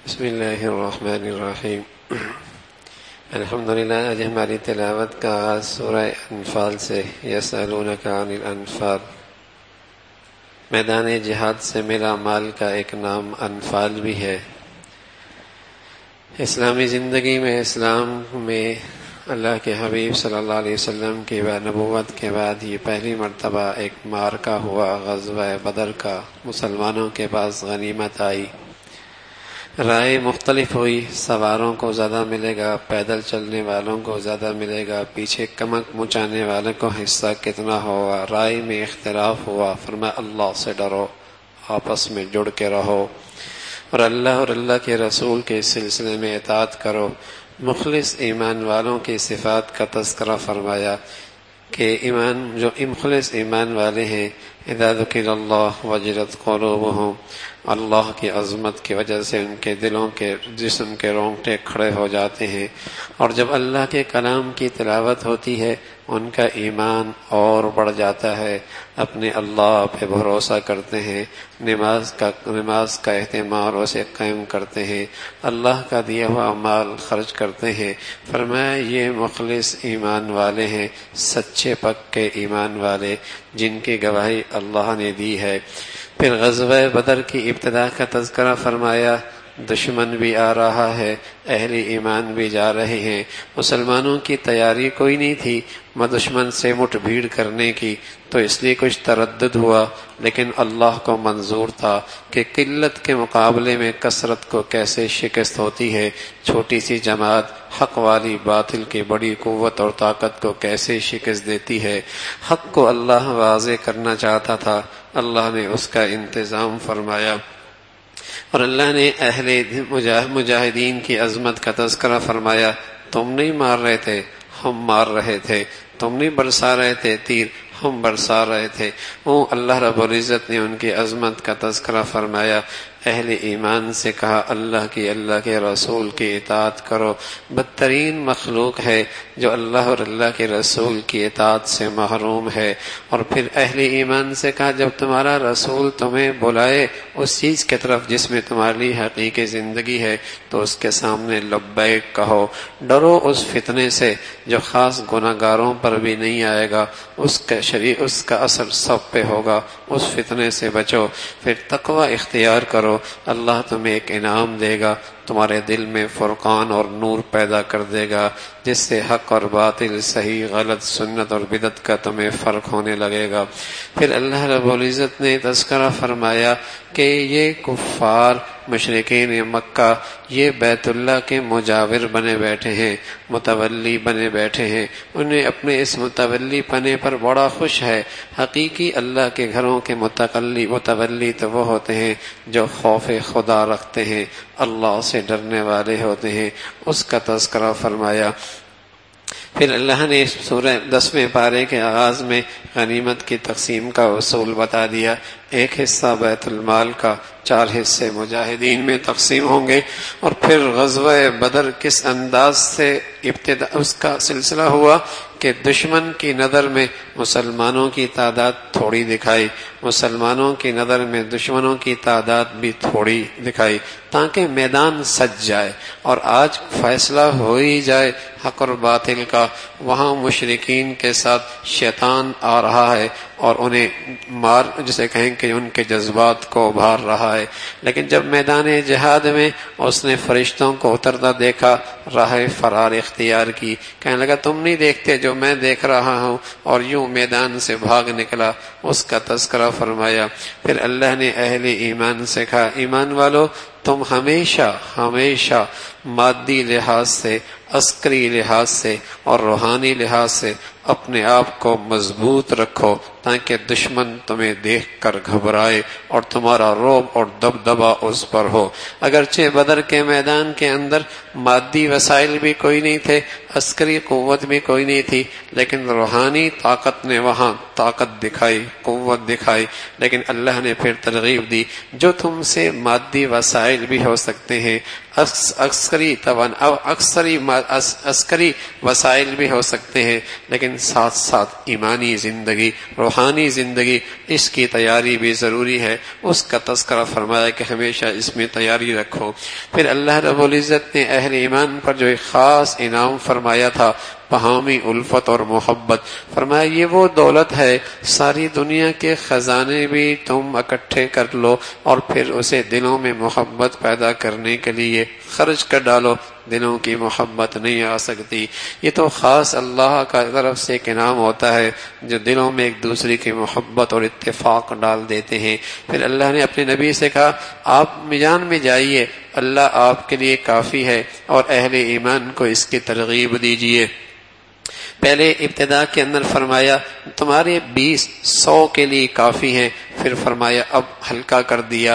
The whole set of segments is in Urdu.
بسم اللہ الرحمن الرحیم۔ الحمدللہ، آج ہماری تلاوت کا آغاز سورہ انفال سے، یسألونک عن الانفال۔ میدان جہاد سے ملا مال کا ایک نام انفال بھی ہے۔ اسلامی زندگی میں، اسلام میں اللہ کے حبیب صلی اللہ علیہ وسلم کی نبوت کے بعد یہ پہلی مرتبہ ایک معرکہ ہوا، غزوہ بدر کا۔ مسلمانوں کے پاس غنیمت آئی، رائے مختلف ہوئی، سواروں کو زیادہ ملے گا، پیدل چلنے والوں کو زیادہ ملے گا، پیچھے کمک مچانے والوں کو حصہ کتنا ہوگا، رائے میں اختلاف ہوا۔ فرمایا اللہ سے ڈرو، آپس میں جڑ کے رہو، اور اللہ کے رسول کے سلسلے میں اطاعت کرو۔ مخلص ایمان والوں کی صفات کا تذکرہ فرمایا کہ جو مخلص ایمان والے ہیں، اذا ذکر اللہ وجلت قلوبہم، اللہ کی عظمت کی وجہ سے ان کے دلوں کے جسم کے رونگٹے کھڑے ہو جاتے ہیں، اور جب اللہ کے کلام کی تلاوت ہوتی ہے ان کا ایمان اور بڑھ جاتا ہے، اپنے اللہ پہ بھروسہ کرتے ہیں، نماز کا اہتمام اسے قائم کرتے ہیں، اللہ کا دیا ہوا مال خرچ کرتے ہیں۔ فرمایا یہ مخلص ایمان والے ہیں، سچے پکے ایمان والے، جن کی گواہی اللہ نے دی ہے۔ پھر غزوہ بدر کی ابتدا کا تذکرہ فرمایا۔ دشمن بھی آ رہا ہے، اہل ایمان بھی جا رہے ہیں۔ مسلمانوں کی تیاری کوئی نہیں تھی دشمن سے مٹ بھیڑ کرنے کی، تو اس لیے کچھ تردد ہوا، لیکن اللہ کو منظور تھا کہ قلت کے مقابلے میں کثرت کو کیسے شکست ہوتی ہے، چھوٹی سی جماعت حق والی باطل کی بڑی قوت اور طاقت کو کیسے شکست دیتی ہے۔ حق کو اللہ واضح کرنا چاہتا تھا، اللہ نے اس کا انتظام فرمایا، اور اللہ نے اہل مجاہدین کی عظمت کا تذکرہ فرمایا۔ تم نہیں مار رہے تھے، ہم مار رہے تھے، تم نہیں برسا رہے تھے تیر، ہم برسا رہے تھے۔ وہ اللہ رب العزت نے ان کی عظمت کا تذکرہ فرمایا۔ اہل ایمان سے کہا اللہ کے رسول کی اطاعت کرو۔ بدترین مخلوق ہے جو اللہ اور اللہ کے رسول کی اطاعت سے محروم ہے۔ اور پھر اہل ایمان سے کہا جب تمہارا رسول تمہیں بلائے اس چیز کی طرف جس میں تمہاری حقیقی زندگی ہے، تو اس کے سامنے لبیک کہو۔ ڈرو اس فتنے سے جو خاص گناہ گاروں پر بھی نہیں آئے گا، اس کا اثر سب پہ ہوگا، اس فتنے سے بچو۔ پھر تقوی اختیار کرو، اللہ تمہیں ایک انعام دے گا، تمہارے دل میں فرقان اور نور پیدا کر دے گا، جس سے حق اور باطل، صحیح غلط، سنت اور بدعت کا تمہیں فرق ہونے لگے گا۔ پھر اللہ رب العزت نے تذکرہ فرمایا کہ یہ کفار مشرکین مکہ یہ بیت اللہ کے مجاور بنے بیٹھے ہیں، متولی بنے بیٹھے ہیں، انہیں اپنے اس متولی پنے پر بڑا خوش ہے۔ حقیقی اللہ کے گھروں کے متولی تو وہ ہوتے ہیں جو خوف خدا رکھتے ہیں، اللہ سے ڈرنے والے ہوتے ہیں، اس کا تذکرہ فرمایا۔ پھر اللہ نے سورہ 10ویں پارے کے آغاز میں غنیمت کی تقسیم کا اصول بتا دیا۔ ایک حصہ بیت المال کا، 4 حصے مجاہدین میں تقسیم ہوں گے۔ اور پھر غزوہ بدر کس انداز سے ابتدا اس کا سلسلہ ہوا کہ دشمن کی نظر میں مسلمانوں کی تعداد تھوڑی دکھائی، مسلمانوں کی نظر میں دشمنوں کی تعداد بھی تھوڑی دکھائی، تاکہ میدان سج جائے اور آج فیصلہ ہو ہی جائے حق اور باطل کا۔ وہاں مشرکین کے ساتھ شیطان آ رہا ہے اور انہیں جسے کہیں کہ ان کے جذبات کو ابھار رہا ہے، لیکن جب میدان جہاد میں اس نے فرشتوں کو اترتا دیکھا، راہ فرار اختیار کی، کہنے لگا تم نہیں دیکھتے جو میں دیکھ رہا ہوں، اور یوں میدان سے بھاگ نکلا، اس کا تذکرہ فرمایا۔ پھر اللہ نے اہل ایمان سے کہا ایمان والو، تم ہمیشہ مادی لحاظ سے، عسکری لحاظ سے اور روحانی لحاظ سے اپنے آپ کو مضبوط رکھو، تاکہ دشمن تمہیں دیکھ کر گھبرائے اور تمہارا رعب اور دبدبہ اس پر ہو۔ اگرچہ بدر کے میدان کے اندر مادی وسائل بھی کوئی نہیں تھے، عسکری قوت بھی کوئی نہیں تھی، لیکن روحانی طاقت نے وہاں طاقت دکھائی، قوت دکھائی۔ لیکن اللہ نے پھر ترغیب دی جو تم سے مادی وسائل بھی ہو سکتے ہیں، عسکری وسائل بھی ہو سکتے ہیں، لیکن ساتھ ساتھ ایمانی زندگی، روحانی زندگی، اس کی تیاری بھی ضروری ہے، اس کا تذکرہ فرمایا کہ ہمیشہ اس میں تیاری رکھو۔ پھر اللہ رب العزت نے اہل ایمان پر جو ایک خاص انعام فرمایا تھا، باہمی الفت اور محبت، فرمایا یہ وہ دولت ہے، ساری دنیا کے خزانے بھی تم اکٹھے کر لو اور پھر اسے دلوں میں محبت پیدا کرنے کے لیے خرچ کر ڈالو، دلوں کی محبت نہیں آ سکتی۔ یہ تو خاص اللہ کا طرف سے ایک انعام ہوتا ہے جو دلوں میں ایک دوسرے کی محبت اور اتفاق ڈال دیتے ہیں۔ پھر اللہ نے اپنے نبی سے کہا آپ میدان میں جائیے، اللہ آپ کے لیے کافی ہے، اور اہل ایمان کو اس کی ترغیب دیجیے۔ پہلے ابتدا کے اندر فرمایا تمہارے 20 100 کے لیے کافی ہیں، پھر فرمایا اب ہلکا کر دیا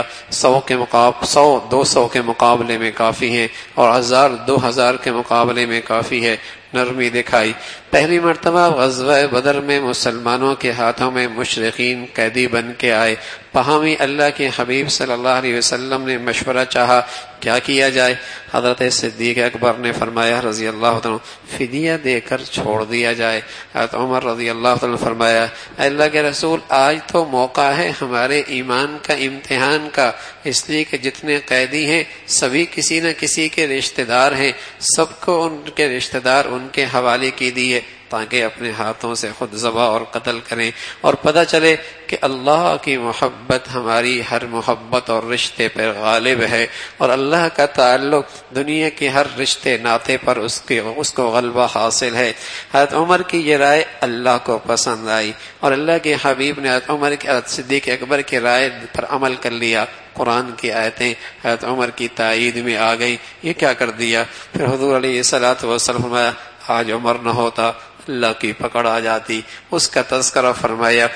100 200 کے مقابلے میں کافی ہیں، اور 1000 2000 کے مقابلے میں کافی ہے، نرمی دکھائی۔ پہلی مرتبہ غزوہ بدر میں مسلمانوں کے ہاتھوں میں مشرکین قیدی بن کے آئے، باہمی اللہ کے حبیب صلی اللہ علیہ وسلم نے مشورہ چاہا کیا کیا جائے۔ حضرت صدیق اکبر نے فرمایا رضی اللہ عنہ فدیہ دے کر چھوڑ دیا جائے۔ حضرت عمر رضی اللہ عنہ فرمایا اے اللہ کے رسول آج تو موقع ہے ہمارے ایمان کا، امتحان کا، اس لیے کہ جتنے قیدی ہیں سبھی کسی نہ کسی کے رشتہ دار ہیں، سب کو ان کے رشتہ دار ان کے حوالے کی دیے تاکہ اپنے ہاتھوں سے خود ذبح اور قتل کریں، اور پتہ چلے کہ اللہ کی محبت ہماری ہر محبت اور رشتے پر غالب ہے، اور اللہ کا تعلق دنیا کے ہر رشتے ناطے پر اس کو غلبہ حاصل ہے۔ حضرت عمر کی یہ رائے اللہ کو پسند آئی، اور اللہ کے حبیب نے حضرت صدیق اکبر کی رائے پر عمل کر لیا۔ قرآن کی آیتیں حضرت عمر کی تائید میں آ گئی، یہ کیا کر دیا۔ پھر حضور علیہ الصلوۃ والسلام فرمایا آج عمر نہ ہوتا اللہ کی پکڑ آ جاتی، اس کا تذکرہ فرمایا۔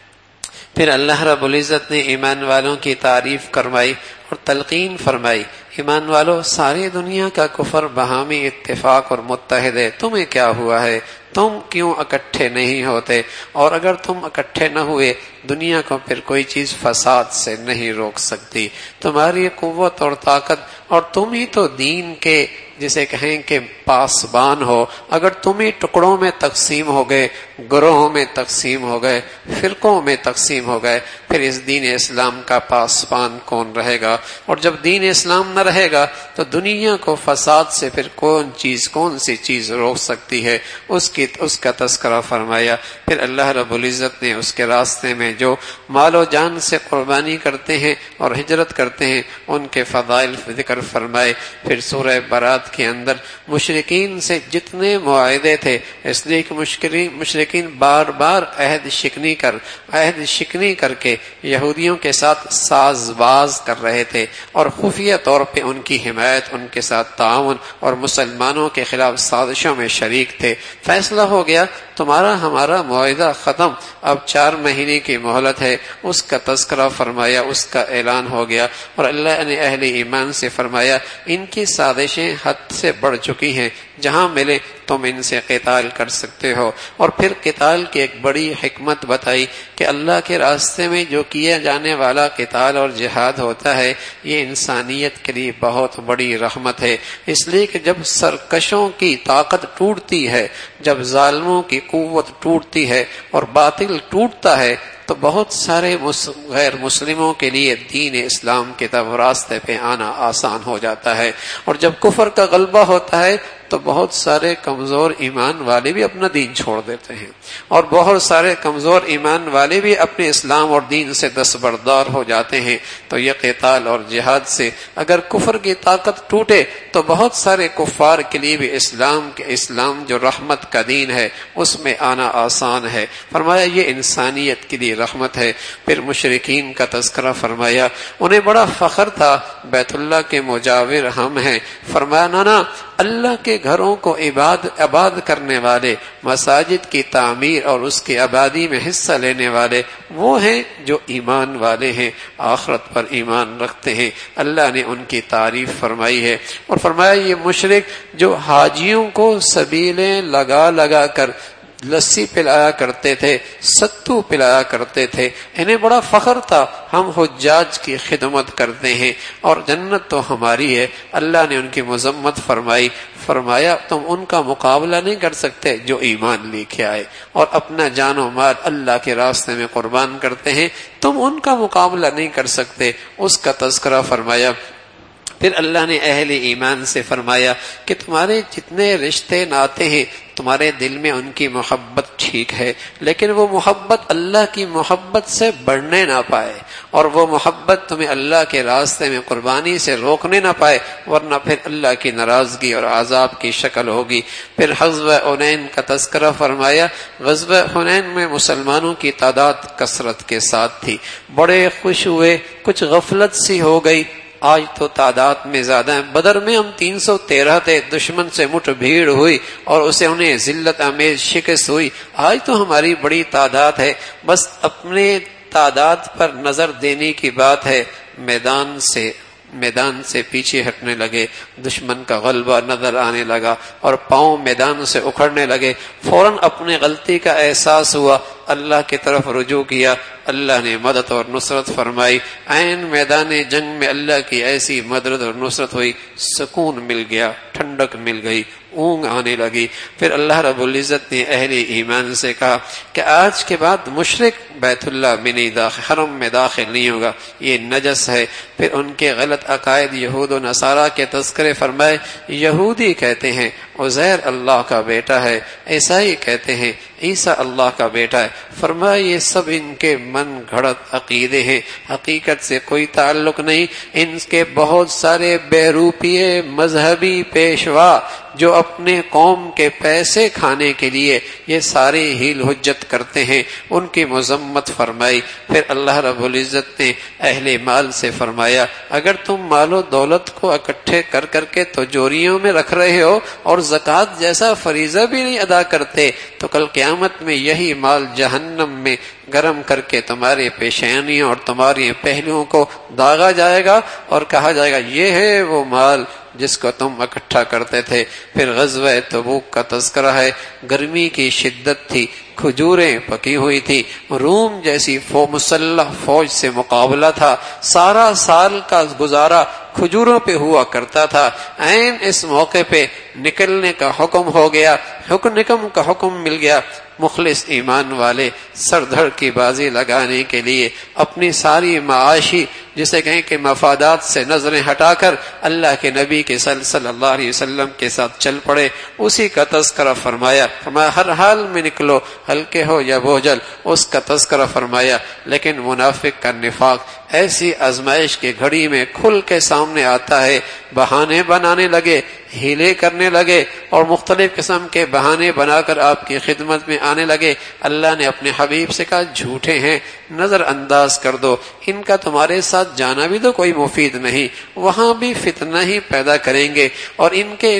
پھر اللہ رب العزت نے ایمان والوں کی تعریف فرمائی اور تلقین فرمائی، ایمان والو ساری دنیا کا کفر باہمی اتفاق اور متحد ہے، تمہیں کیا ہوا ہے، تم کیوں اکٹھے نہیں ہوتے، اور اگر تم اکٹھے نہ ہوئے دنیا کو پھر کوئی چیز فساد سے نہیں روک سکتی، تمہاری قوت اور طاقت، اور تم ہی تو دین کے جسے کہیں کہ پاسبان ہو، اگر تم ہی ٹکڑوں میں تقسیم ہو گئے، گروہوں میں تقسیم ہو گئے، فرقوں میں تقسیم ہو گئے، پھر اس دین اسلام کا پاسبان کون رہے گا؟ اور جب دین اسلام نہ رہے گا تو دنیا کو فساد سے پھر کون سی چیز روک سکتی ہے؟ اس کا تذکرہ فرمایا۔ پھر اللہ رب العزت نے اس کے راستے میں جو مال و جان سے قربانی کرتے ہیں اور ہجرت کرتے ہیں ان کے فضائل ذکر فرمائے۔ پھر سورہ برات کے اندر مشرکین سے جتنے معاہدے تھے، اس لیے کہ مشرکین بار بار عہد شکنی کر کے یہودیوں کے ساتھ ساز باز کر رہے تھے اور خفیہ طور پہ ان کی حمایت، ان کے ساتھ تعاون اور مسلمانوں کے خلاف سازشوں میں شریک تھے۔ فیصلہ ہو گیا تمہارا ہمارا معاہدہ ختم، اب 4 مہینے کی مہلت ہے، اس کا تذکرہ فرمایا، اس کا اعلان ہو گیا، اور اللہ نے اہل ایمان سے فرمایا ان کی سازشیں حد سے بڑھ چکی ہیں، جہاں ملے تم ان سے قتال کر سکتے ہو۔ اور پھر قتال کی ایک بڑی حکمت بتائی کہ اللہ کے راستے میں جو کیا جانے والا قتال اور جہاد ہوتا ہے یہ انسانیت کے لیے بہت بڑی رحمت ہے، اس لیے کہ جب سرکشوں کی طاقت ٹوٹتی ہے، جب ظالموں کی قوت ٹوٹتی ہے اور باطل ٹوٹتا ہے تو بہت سارے غیر مسلموں کے لیے دین اسلام کے طرف راستے پہ آنا آسان ہو جاتا ہے، اور جب کفر کا غلبہ ہوتا ہے تو بہت سارے کمزور ایمان والے بھی اپنا دین چھوڑ دیتے ہیں، اور بہت سارے کمزور ایمان والے بھی اپنے اسلام اور دین سے دستبردار ہو جاتے ہیں۔ تو یہ قتال اور جہاد سے اگر کفر کی طاقت ٹوٹے تو بہت سارے کفار کے لیے بھی اسلام جو رحمت کا دین ہے اس میں آنا آسان ہے۔ فرمایا یہ انسانیت کے لیے رحمت ہے۔ پھر مشرکین کا تذکرہ فرمایا، انہیں بڑا فخر تھا بیت اللہ کے مجاور ہم ہیں، فرمایا نا اللہ کے گھروں کو آباد کرنے والے، مساجد کی تعمیر اور اس کی آبادی میں حصہ لینے والے وہ ہیں جو ایمان والے ہیں، آخرت پر ایمان رکھتے ہیں۔ اللہ نے ان کی تعریف فرمائی ہے، اور فرمایا یہ مشرک جو حاجیوں کو سبیلیں لگا کر لسی پلایا کرتے تھے، ستو پلایا کرتے تھے، انہیں بڑا فخر تھا ہم حجاج کی خدمت کرتے ہیں اور جنت تو ہماری ہے۔ اللہ نے ان کی مذمت فرمائی، فرمایا تم ان کا مقابلہ نہیں کر سکتے جو ایمان لے کے آئے اور اپنا جان و مال اللہ کے راستے میں قربان کرتے ہیں، تم ان کا مقابلہ نہیں کر سکتے، اس کا تذکرہ فرمایا۔ پھر اللہ نے اہل ایمان سے فرمایا کہ تمہارے جتنے رشتے ناتے ہیں تمہارے دل میں ان کی محبت ٹھیک ہے، لیکن وہ محبت اللہ کی محبت سے بڑھنے نہ پائے اور وہ محبت تمہیں اللہ کے راستے میں قربانی سے روکنے نہ پائے، ورنہ پھر اللہ کی ناراضگی اور عذاب کی شکل ہوگی۔ پھر غزوہ حنین کا تذکرہ فرمایا۔ غزوہ حنین میں مسلمانوں کی تعداد کثرت کے ساتھ تھی، بڑے خوش ہوئے، کچھ غفلت سی ہو گئی، آج تو تعداد میں زیادہ ہیں، بدر میں ہم 313 تھے، دشمن سے مٹھ بھیڑ ہوئی اور اسے انہیں ذلت آمیز شکست ہوئی، آج تو ہماری بڑی تعداد ہے، بس اپنے تعداد پر نظر دینے کی بات ہے۔ میدان سے پیچھے ہٹنے لگے، دشمن کا غلبہ نظر آنے لگا اور پاؤں میدان سے اکھڑنے لگے، فوراً اپنے غلطی کا احساس ہوا، اللہ کی طرف رجوع کیا، اللہ نے مدد اور نصرت فرمائی۔ عین میدان جنگ میں اللہ کی ایسی مدد اور نصرت ہوئی، سکون مل گیا، ٹھنڈک مل گئی، اونگ آنے لگی۔ پھر اللہ رب العزت نے اہل ایمان سے کہا کہ آج کے بعد مشرک بیت اللہ میں نہیں داخل، حرم میں داخل نہیں ہوگا، یہ نجس ہے۔ پھر ان کے غلط عقائد یہود و نصارہ کے تذکرے فرمائے۔ یہودی کہتے ہیں عزیر اللہ کا بیٹا ہے، عیسائی کہتے ہیں عیسیٰ اللہ کا بیٹا ہے، فرمایا یہ سب ان کے من گھڑت عقیدے ہیں، حقیقت سے کوئی تعلق نہیں۔ ان کے بہت سارے بہروپیے مذہبی پیشوا جو اپنے قوم کے پیسے کھانے کے لیے یہ سارے ہیل حجت کرتے ہیں، ان کی مذمت فرمائی۔ پھر اللہ رب العزت نے اہل مال سے فرمایا اگر تم مال و دولت کو اکٹھے کر کر کے تجوریوں میں رکھ رہے ہو اور زکوٰۃ جیسا فریضہ بھی نہیں ادا کرتے تو کل قیامت میں یہی مال جہنم میں گرم کر کے تمہارے پیشانیوں اور تمہارے پہلوؤں کو داغا جائے گا اور کہا جائے گا یہ ہے وہ مال جس کو تم اکٹھا کرتے تھے۔ پھر غزوہ تبوک کا تذکرہ ہے۔ گرمی کی شدت تھی، کھجوریں پکی ہوئی تھی، روم جیسی مسلح فوج سے مقابلہ تھا، سارا سال کا گزارا کھجوروں پہ ہوا کرتا تھا۔ عین اس موقع پہ نکلنے کا حکم ہو گیا، نکم کا حکم مل گیا۔ مخلص ایمان والے سر دھڑ کی بازی لگانے کے لیے اپنی ساری معاشی جسے کہیں کہ مفادات سے نظریں ہٹا کر اللہ کے نبی کے صلی اللہ علیہ وسلم کے ساتھ چل پڑے، اسی کا تذکرہ فرمایا۔ ہر حال میں نکلو، ہلکے ہو یا بوجھل، اس کا تذکرہ فرمایا۔ لیکن منافق کا نفاق ایسی آزمائش کی گھڑی میں کھل کے سامنے آتا ہے، بہانے بنانے لگے، ہیلے کرنے لگے اور مختلف قسم کے بہانے بنا کر آپ کی خدمت میں آنے لگے۔ اللہ نے اپنے حبیب سے کہا جھوٹے ہیں، نظر انداز کر دو، ان کا تمہارے ساتھ جانا بھی تو کوئی مفید نہیں، وہاں بھی فتنہ ہی پیدا کریں گے، اور ان کے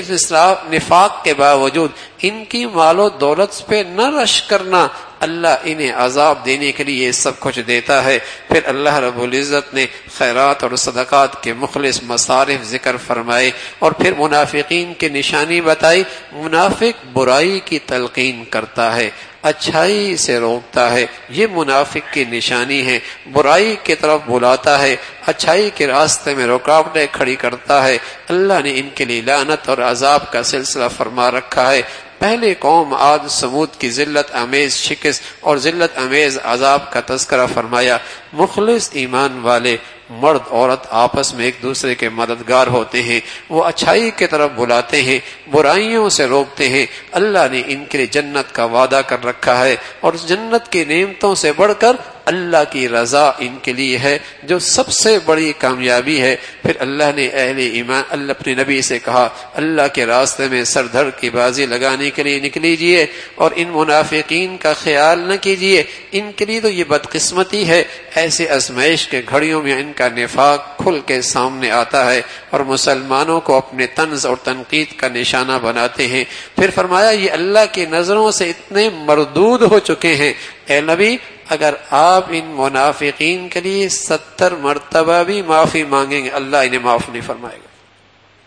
نفاق کے باوجود ان کی مال و دولت پہ نہ رش کرنا، اللہ انہیں عذاب دینے کے لیے سب کچھ دیتا ہے۔ پھر اللہ رب العزت نے خیرات اور صدقات کے مخلص مصارف ذکر فرمائے اور پھر منافقین کی نشانی بتائی۔ منافق برائی کی تلقین کرتا ہے، اچھائی سے روکتا ہے، یہ منافق کی نشانی ہے، برائی کی طرف بلاتا ہے، اچھائی کے راستے میں رکاوٹیں کھڑی کرتا ہے۔ اللہ نے ان کے لیے لعنت اور عذاب کا سلسلہ فرما رکھا ہے۔ پہلے قوم عاد سمود کی ذلت آمیز شکست اور ذلت آمیز عذاب کا تذکرہ فرمایا۔ مخلص ایمان والے مرد عورت آپس میں ایک دوسرے کے مددگار ہوتے ہیں، وہ اچھائی کی طرف بلاتے ہیں، برائیوں سے روکتے ہیں۔ اللہ نے ان کے لیے جنت کا وعدہ کر رکھا ہے اور جنت کی نعمتوں سے بڑھ کر اللہ کی رضا ان کے لیے ہے جو سب سے بڑی کامیابی ہے۔ پھر اللہ نے اہل ایمان اللہ اپنے نبی سے کہا اللہ کے راستے میں سر دھڑ کی بازی لگانے کے لیے نکلیجئے اور ان منافقین کا خیال نہ کیجئے، ان کے لیے تو یہ بدقسمتی ہے، ایسے آزمائش کے گھڑیوں میں ان کا نفاق کھل کے سامنے آتا ہے اور مسلمانوں کو اپنے طنز اور تنقید کا نشانہ بناتے ہیں۔ پھر فرمایا یہ اللہ کی نظروں سے اتنے مردود ہو چکے ہیں، اے نبی اگر آپ ان منافقین کے لیے 70 مرتبہ بھی معافی مانگیں گے اللہ انہیں معاف نہیں فرمائے گا۔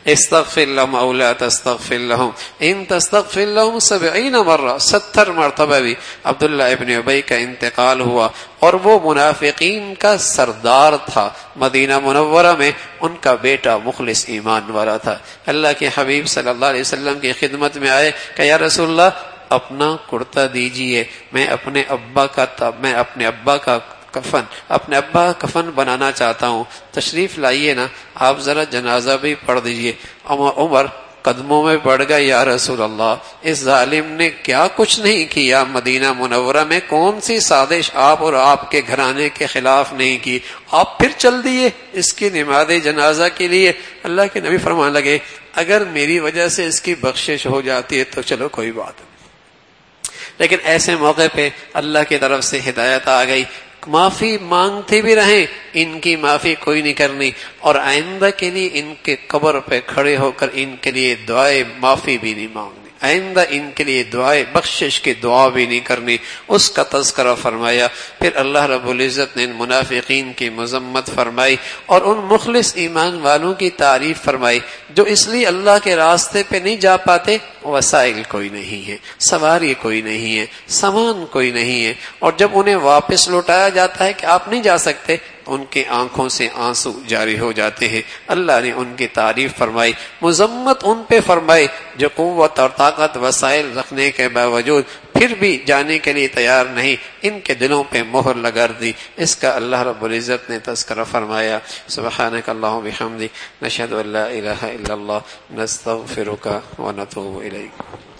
استغفر لهم او لا تستغفر لهم ان تستغفر لهم 70 مرہ، 70 مرتبہ بھی عبداللہ ابن ابی کا انتقال ہوا، اور وہ منافقین کا سردار تھا۔ مدینہ منورہ میں ان کا بیٹا مخلص ایمان والا تھا۔ اللہ کے حبیب صلی اللہ علیہ وسلم کی خدمت میں آئے کہ یا رسول اللہ اپنا کرتا دیجئے، میں اپنے ابا کا کفن بنانا چاہتا ہوں، تشریف لائیے نا، آپ ذرا جنازہ بھی پڑھ دیجئے۔ عمر قدموں میں پڑ گئے، یا رسول اللہ اس ظالم نے کیا کچھ نہیں کیا، مدینہ منورہ میں کون سی سازش آپ اور آپ کے گھرانے کے خلاف نہیں کی، آپ پھر چل دیے اس کی نماز جنازہ کے لیے۔ اللہ کے نبی فرمانے لگے اگر میری وجہ سے اس کی بخشش ہو جاتی ہے تو چلو کوئی بات نہیں، لیکن ایسے موقع پہ اللہ کی طرف سے ہدایت آ گئی، معافی مانگتے بھی رہیں، ان کی معافی کوئی نہیں کرنی، اور آئندہ کے لیے ان کے قبر پہ کھڑے ہو کر ان کے لیے دعائے معافی بھی نہیں مانگنی، آئندہ ان کے لیے دعائے بخشش کی دعا بھی نہیں کرنی، اس کا تذکرہ فرمایا۔ پھر اللہ رب العزت نے ان منافقین کی مذمت فرمائی اور ان مخلص ایمان والوں کی تعریف فرمائی جو اس لیے اللہ کے راستے پہ نہیں جا پاتے، وسائل کوئی نہیں ہے، سواری کوئی نہیں ہے، سامان کوئی نہیں ہے، اور جب انہیں واپس لوٹایا جاتا ہے کہ آپ نہیں جا سکتے، ان کی آنکھوں سے آنسو جاری ہو جاتے ہیں۔ اللہ نے ان کی تعریف فرمائی، مذمت ان پہ فرمائی جو قوت اور طاقت وسائل رکھنے کے باوجود پھر بھی جانے کے لیے تیار نہیں، ان کے دلوں پہ مہر لگا دی، اس کا اللہ رب العزت نے تذکرہ فرمایا۔ سبحانک اللہم بحمدک، نشہد ان لا الہ الا اللہ، نستغفرک ونتوب الیک۔